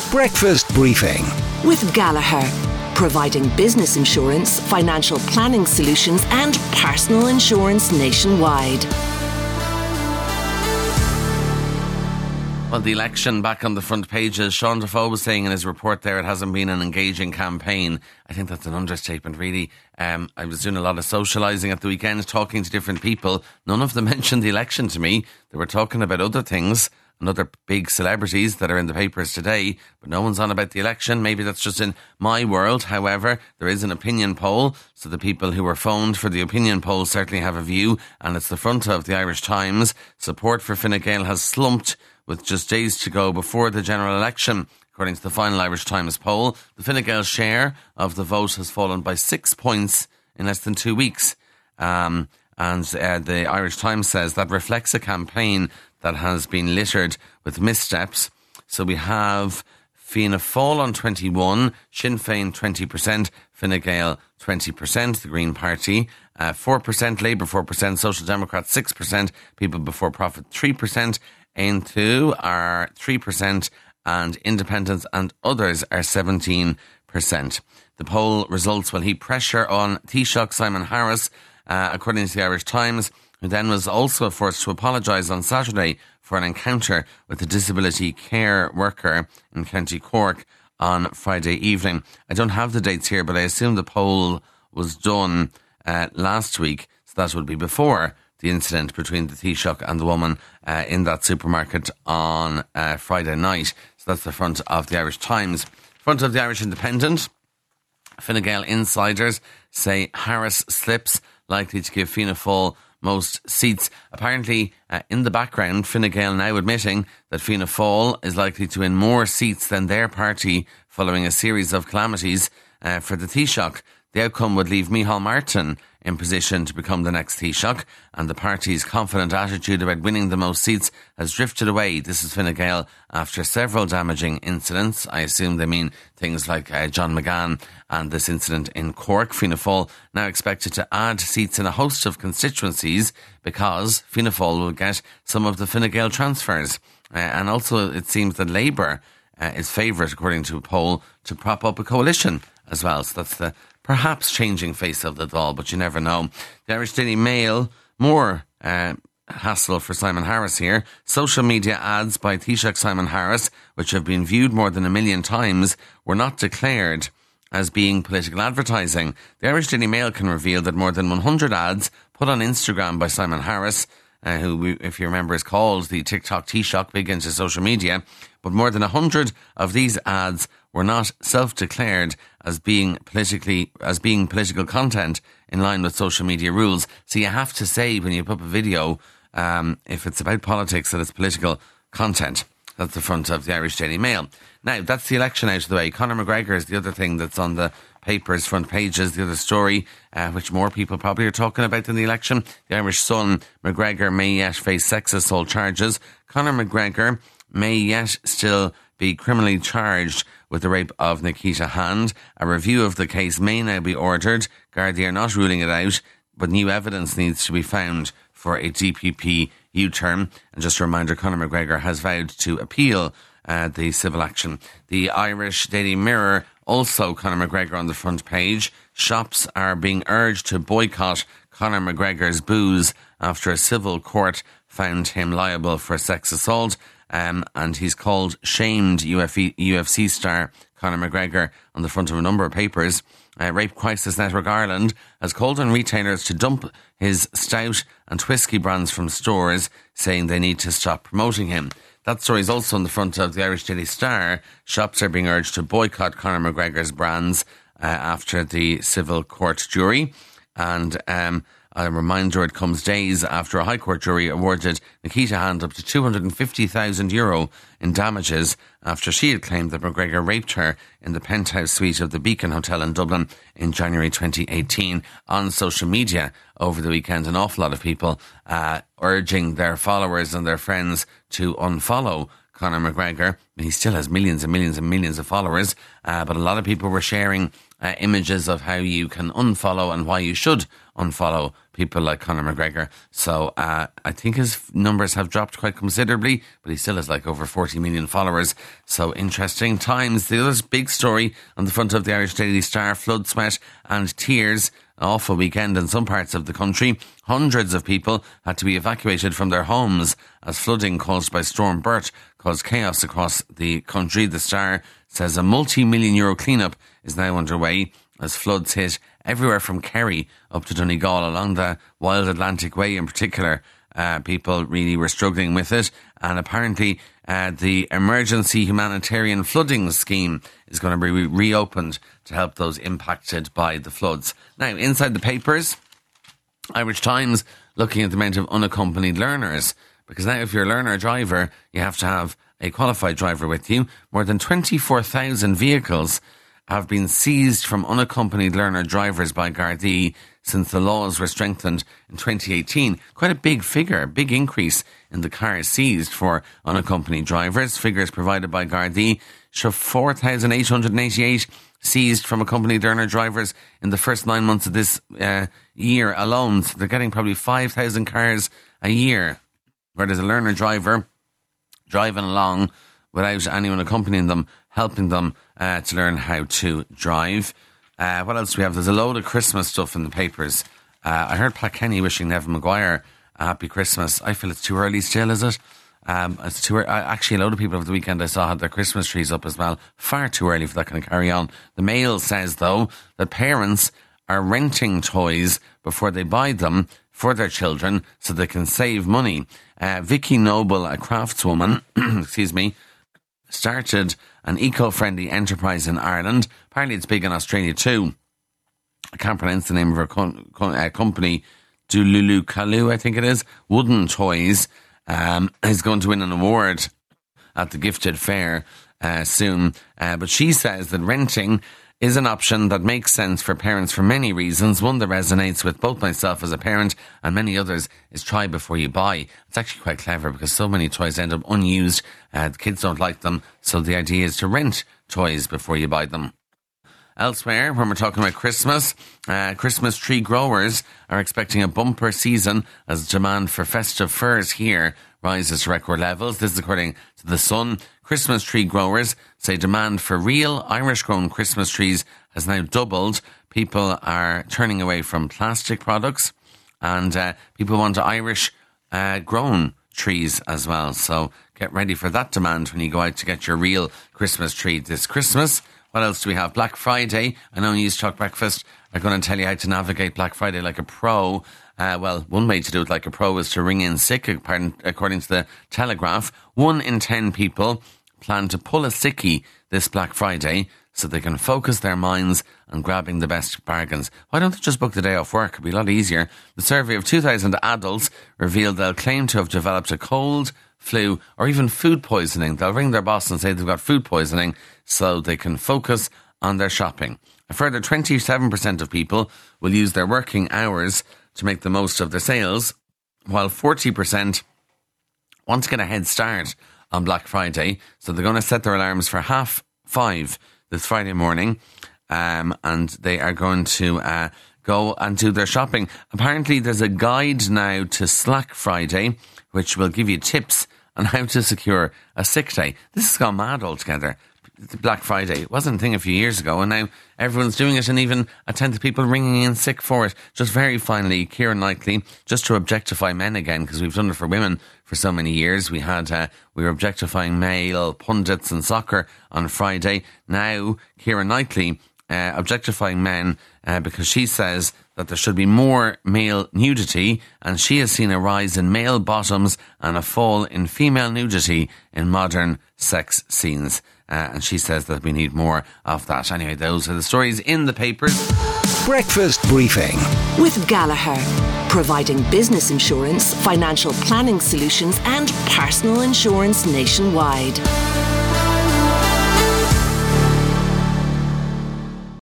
Breakfast Briefing with Gallagher, providing business insurance, financial planning solutions and personal insurance nationwide. Well, the election back on the front pages. Sean Defoe was saying in his report there it hasn't been an engaging campaign. I think that's an understatement, really. I was doing a lot of socialising at the weekend, talking to different people. None of them mentioned the election to me. They were talking about other things and other big celebrities that are in the papers today, but no one's on about the election. Maybe that's just in my world. However, there is an opinion poll, so the people who were phoned for the opinion poll certainly have a view, and it's the front of the Irish Times. Support for Fine Gael has slumped with just days to go before the general election. According to the final Irish Times poll, the Fine Gael share of the vote has fallen by 6 points in less than 2 weeks. And the Irish Times says that reflects a campaign that has been littered with missteps. So we have Fianna Fáil on 21%, Sinn Féin 20%, Fine Gael 20%, the Green Party 4%, Labour 4%, Social Democrats 6%, People Before Profit 3%, Aontú are 3%, and Independents and others are 17%. The poll results will heap pressure on Taoiseach Simon Harris, according to the Irish Times, who then was also forced to apologise on Saturday for an encounter with a disability care worker in County Cork on Friday evening. I don't have the dates here, but I assume the poll was done last week, so that would be before the incident between the Taoiseach and the woman in that supermarket on Friday night. So that's the front of the Irish Times. Front of the Irish Independent, Fine Gael insiders say Harris slips, likely to give Fianna Fáil most seats. Apparently, in the background, Fine Gael now admitting that Fianna Fáil is likely to win more seats than their party following a series of calamities for the Taoiseach. The outcome would leave Micheál Martin in position to become the next Taoiseach, and the party's confident attitude about winning the most seats has drifted away. This is Fine Gael after several damaging incidents. I assume they mean things like John McGahn and this incident in Cork. Fianna Fáil now expected to add seats in a host of constituencies because Fianna Fáil will get some of the Fine Gael transfers. And also it seems that Labour is favourite, according to a poll, to prop up a coalition as well. So that's the perhaps changing face of the Dáil, but you never know. The Irish Daily Mail, more hassle for Simon Harris here. Social media ads by Taoiseach Simon Harris, which have been viewed more than 1 million times, were not declared as being political advertising. The Irish Daily Mail can reveal that more than 100 ads put on Instagram by Simon Harris, who, if you remember, is called the TikTok Taoiseach, big into social media, but more than 100 of these ads were not self-declared as being political content in line with social media rules. So you have to say when you put up a video, if it's about politics, that it's political content. That's the front of the Irish Daily Mail. Now, that's the election out of the way. Conor McGregor is the other thing that's on the papers' front pages, the other story, which more people probably are talking about than the election. The Irish Sun, McGregor may yet face sex assault charges. Conor McGregor may yet still be criminally charged with the rape of Nikita Hand. A review of the case may now be ordered. Gardaí are not ruling it out, but new evidence needs to be found for a DPP U-turn. And just a reminder, Conor McGregor has vowed to appeal the civil action. The Irish Daily Mirror, also Conor McGregor on the front page. Shops are being urged to boycott Conor McGregor's booze after a civil court found him liable for sex assault. And he's called shamed UFC star Conor McGregor on the front of a number of papers. Rape Crisis Network Ireland has called on retailers to dump his stout and whiskey brands from stores, saying they need to stop promoting him. That story is also on the front of the Irish Daily Star. Shops are being urged to boycott Conor McGregor's brands after the civil court jury. And a reminder, it comes days after a High Court jury awarded Nikita Hand up to €250,000 in damages after she had claimed that McGregor raped her in the penthouse suite of the Beacon Hotel in Dublin in January 2018. On social media over the weekend, an awful lot of people urging their followers and their friends to unfollow Conor McGregor. He still has millions and millions and millions of followers, but a lot of people were sharing images of how you can unfollow and why you should unfollow people like Conor McGregor. So I think his numbers have dropped quite considerably, but he still has like over 40 million followers. So interesting times. The other big story on the front of the Irish Daily Star: flood, sweat and tears. An awful weekend in some parts of the country. Hundreds of people had to be evacuated from their homes as flooding caused by Storm Bert caused chaos across the country. The Star says a multi-million-euro clean-up is now underway as floods hit everywhere from Kerry up to Donegal along the Wild Atlantic Way in particular. People really were struggling with it, and apparently the emergency humanitarian flooding scheme is going to be reopened to help those impacted by the floods. Now, inside the papers, Irish Times looking at the amount of unaccompanied learners, because now if you're a learner driver, you have to have a qualified driver with you. More than 24,000 vehicles have been seized from unaccompanied learner drivers by Gardaí since the laws were strengthened in 2018. Quite a big figure, big increase in the cars seized for unaccompanied drivers. Figures provided by Gardaí show 4,888 seized from accompanied learner drivers in the first 9 months of this year alone. So they're getting probably 5,000 cars a year where there's a learner driver driving along without anyone accompanying them, helping them to learn how to drive. What else do we have? There's a load of Christmas stuff in the papers. I heard Pat Kenny wishing Neville Maguire a happy Christmas. I feel it's too early still, is it? It's too early. Actually, a load of people over the weekend I saw had their Christmas trees up as well. Far too early for that kind of carry on. The Mail says, though, that parents are renting toys before they buy them for their children so they can save money. Vicky Noble, a craftswoman, started an eco-friendly enterprise in Ireland. Apparently it's big in Australia too. I can't pronounce the name of her company. Dululukalu, I think it is. Wooden Toys is going to win an award at the Gifted Fair soon. But she says that renting is an option that makes sense for parents for many reasons. One that resonates with both myself as a parent and many others is try before you buy. It's actually quite clever because so many toys end up unused. The kids don't like them, so the idea is to rent toys before you buy them. Elsewhere, when we're talking about Christmas, Christmas tree growers are expecting a bumper season as demand for festive furs here rises to record levels. This is according to The Sun. Christmas tree growers say demand for real Irish-grown Christmas trees has now doubled. People are turning away from plastic products and people want Irish-grown trees as well. So get ready for that demand when you go out to get your real Christmas tree this Christmas. What else do we have? Black Friday. I know News Talk Breakfast are going to tell you how to navigate Black Friday like a pro. Well, one way to do it like a pro is to ring in sick, according to the Telegraph. 1 in 10 people plan to pull a sickie this Black Friday so they can focus their minds on grabbing the best bargains. Why don't they just book the day off work? It'd be a lot easier. The survey of 2,000 adults revealed they'll claim to have developed a cold, flu, or even food poisoning. They'll ring their boss and say they've got food poisoning so they can focus on their shopping. A further 27% of people will use their working hours to make the most of their sales, while 40% want to get a head start on Black Friday. So they're going to set their alarms for 5:30 this Friday morning, and they are going to go and do their shopping. Apparently there's a guide now to Slack Friday, which will give you tips on how to secure a sick day. This has gone mad altogether. Black Friday. It wasn't a thing a few years ago, and now everyone's doing it, and even a tenth of people ringing in sick for it. Just very finally, Keira Knightley, just to objectify men again, because we've done it for women for so many years. We were objectifying male pundits in soccer on Friday. Now, Keira Knightley objectifying men because she says that there should be more male nudity, and she has seen a rise in male bottoms and a fall in female nudity in modern sex scenes. And she says that we need more of that. Anyway, those are the stories in the papers. Breakfast briefing with Gallagher, providing business insurance, financial planning solutions and personal insurance nationwide.